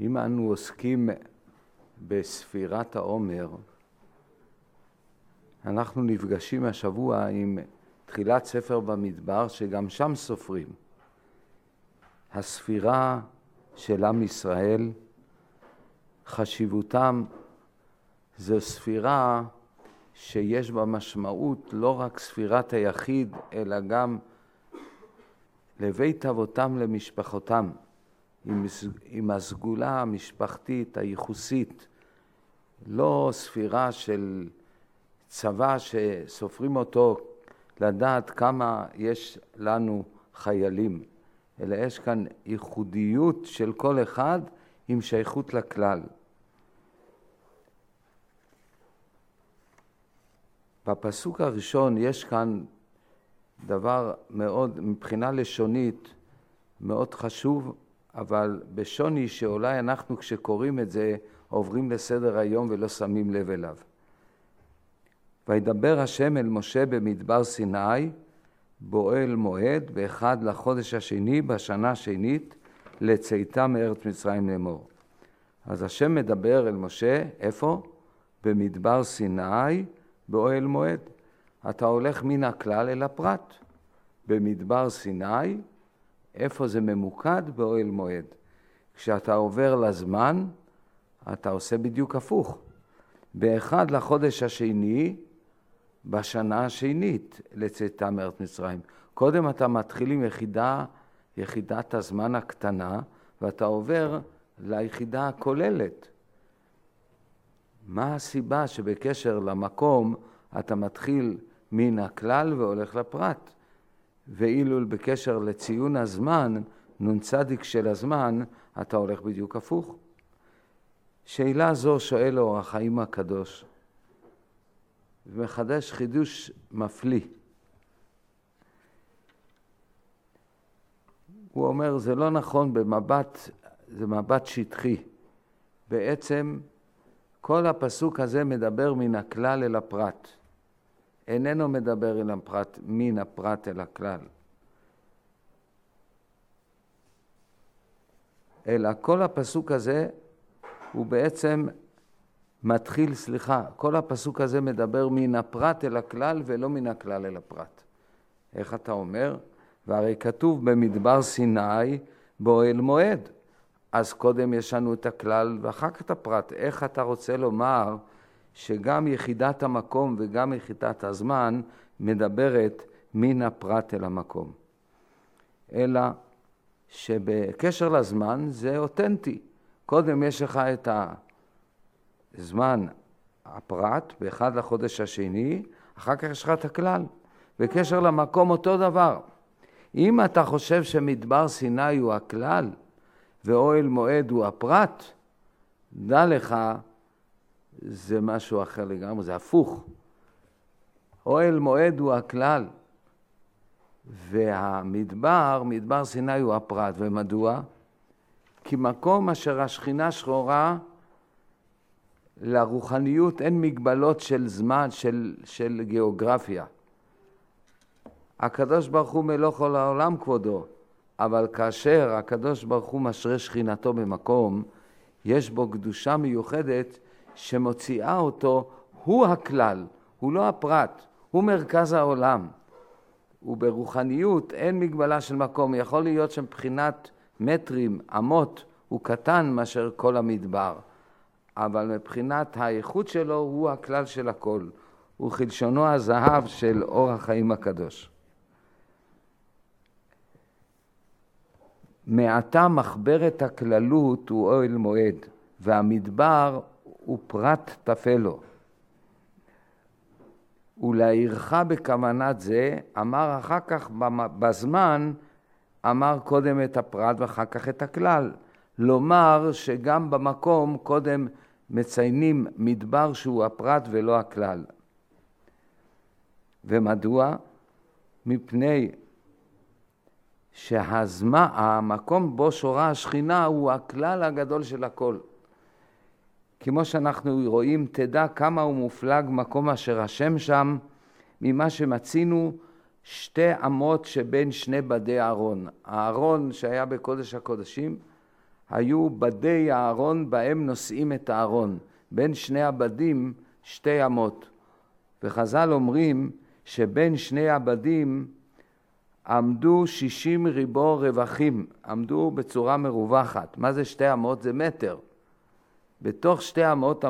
אם אנו עוסקים בספירת העומר, אנחנו נפגשים השבוע עם תחילת ספר במדבר, שגם שם סופרים. הספירה של עם ישראל, חשיבותם, זו ספירה שיש בה משמעות לא רק ספירת היחיד, אלא גם לבית אבותם למשפחותם, עם הסגולה המשפחתית, הייחוסית, לא ספירה של צבא שסופרים אותו לדעת כמה יש לנו חיילים, אלא יש כאן ייחודיות של כל אחד עם שייכות לכלל. בפסוק הראשון יש כאן דבר מאוד, מבחינה לשונית, מאוד חשוב, אבל בשוני שאולי אנחנו כשקוראים את זה עוברים לסדר היום ולא שמים לב אליו. וידבר השם אל משה במדבר סיני, באוהל מועד, באחד לחודש השני, בשנה השנית, לצאתה מארץ מצרים לאמור. אז השם מדבר אל משה, איפה? במדבר סיני, באוהל מועד. אתה הולך מן הכלל אל הפרט. במדבר סיני, איפה זה ממוקד? באוהל מועד. כשאתה עובר לזמן, אתה עושה בדיוק הפוך. באחד לחודש השני, בשנה השנית, לצאתה מארץ מצרים. קודם אתה מתחיל עם יחידת הזמן הקטנה, ואתה עובר ליחידה הכוללת. מה הסיבה שבקשר למקום אתה מתחיל מן הכלל והולך לפרט? ואילו בקשר לציון הזמן, נ"צ של הזמן, אתה הולך בדיוק הפוך. שאלה זו שואל אור החיים הקדוש, ומחדש חידוש מפליא. הוא אומר, זה לא נכון זה מבט שטחי. בעצם כל הפסוק הזה מדבר מן הכלל אל הפרט. איננו מדבר מן הפרט אל הכלל. אלא כל הפסוק הזה הוא בעצם כל הפסוק הזה מדבר מן הפרט אל הכלל ולא מן הכלל אל הפרט. איך אתה אומר? והרי כתוב במדבר סיני באוהל מועד. אז קודם יש לנו את הכלל ואחר כך את הפרט. איך אתה רוצה לומר שגם יחידת המקום וגם יחידת הזמן מדברת מן הפרט אל המקום? אלא שבקשר לזמן זה אותנטי. קודם יש לך את הזמן הפרט באחד לחודש השני, אחר כך יש לך את הכלל. בקשר למקום אותו דבר. אם אתה חושב שמדבר סיני הוא הכלל ואוהל מועד הוא הפרט, דע לך, זה משהו אחר לגמרי, זה הפוך. אוהל מועד הוא הכלל, מדבר סיני הוא הפרט. ומדוע? כי מקום אשר השכינה שרורה, לרוחניות אין מגבלות של זמן, של גיאוגרפיה. הקדוש ברוך הוא מלוך כל העולם כבודו, אבל כאשר הקדוש ברוך הוא משרה שכינתו במקום, יש בו קדושה מיוחדת שמוציאה אותו, הוא הכלל, הוא לא הפרט, הוא מרכז העולם. וברוחניות אין מגבלה של מקום, יכול להיות שמבחינת מטרים, אמות, הוא קטן מאשר כל המדבר. אבל מבחינת האיכות שלו הוא הכלל של הכל. הוא חלשונו הזהב של אור החיים הקדוש. מעתה מחברת הכללות הוא אוהל מועד, והמדבר הוא פרט תפלו. ולהירך בכוונת זה, אמר אחר כך בזמן, אמר קודם את הפרט ואחר כך את הכלל. לומר שגם במקום קודם מציינים מדבר שהוא הפרט ולא הכלל. ומדוע? מפני שהמקום בו שורה השכינה הוא הכלל הגדול של הכל. כמו שאנחנו רואים, תדע כמה הוא מופלג מקום אשר השם שם, ממה שמצינו שתי אמות שבין שני בדי הארון. הארון שהיה בקודש הקודשים, היו בדי הארון בהם נושאים את הארון. בין שני הבדים 2 אמות. וחז"ל אומרים שבין שני הבדים עמדו 60 ריבו רווחים, עמדו בצורה מרווחת. מה זה 2 אמות? זה מטר. בתוך 2 אמות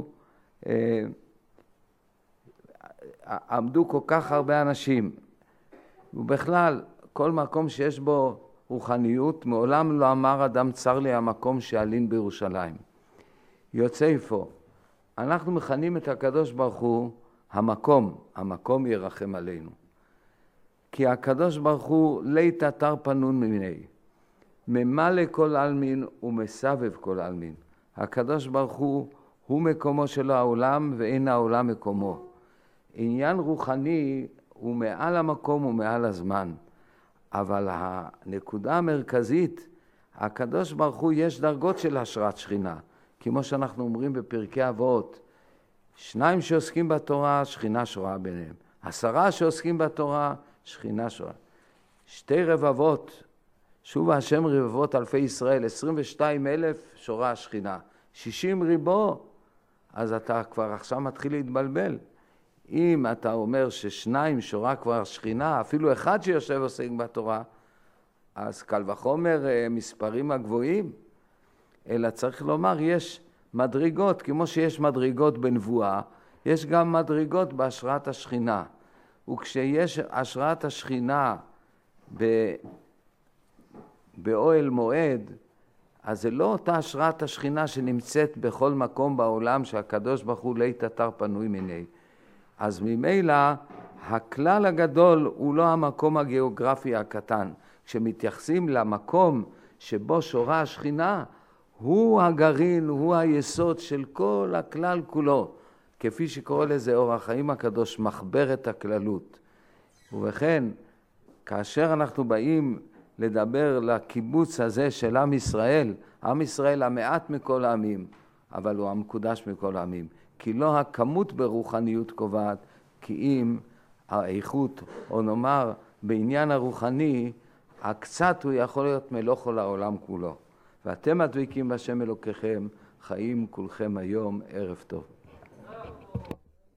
עמדו כל כך הרבה אנשים. ובכלל, כל מקום שיש בו רוחניות, מעולם לא אמר אדם צר לי המקום שאלין בירושלים. יוצא איפה. אנחנו מכנים את הקדוש ברוך הוא המקום ירחם עלינו. כי הקדוש ברוך הוא לית אתר פנון מיני, ממלא כל עלמין ומסבב כל עלמין. הקדוש ברוך הוא מקומו של העולם ואין העולם מקומו. עניין רוחני הוא מעל המקום ומעל הזמן. אבל הנקודה המרכזית, הקדוש ברוך הוא יש דרגות של השראת שכינה. כמו שאנחנו אומרים בפרקי אבות, 2 שעוסקים בתורה, שכינה שורה ביניהם. 10 שעוסקים בתורה, שכינה שורה. 2 רבבות, שוב השם רבבות אלפי ישראל, 22,000 שורה השכינה. 60 ריבו, אז אתה כבר עכשיו מתחיל להתבלבל. אם אתה אומר ש2 שורה כבר שכינה, אפילו 1 שיושב עוסק בתורה, אז קל וחומר מספרים הגבוהים. אלא צריך לומר, יש מדרגות, כמו שיש מדרגות בנבואה, יש גם מדרגות בהשראת השכינה. וכשיש השראת השכינה באוהל מועד, אז זה לא אותה השראת השכינה שנמצאת בכל מקום בעולם שהקדוש ברוך הוא לית אתר פנוי מיני. אז ממילא הכלל הגדול הוא לא המקום הגיאוגרפי הקטן. כשמתייחסים למקום שבו שורה השכינה, הוא הגרעין, הוא היסוד של כל הכלל כולו. כפי שקורא לזה אור החיים הקדוש, מחברת הכללות. ובכן, כאשר אנחנו באים לדבר לקיבוץ הזה של עם ישראל המעט מכל העמים, אבל הוא המקודש מכל העמים. כי לא הכמות ברוחניות קובעת, כי אם האיכות, או נאמר בעניין הרוחני, הקצת הוא יכול להיות מלוך על העולם כולו. ואתם הדבקים בשם אלוקיכם, חיים כולכם היום, ערב טוב.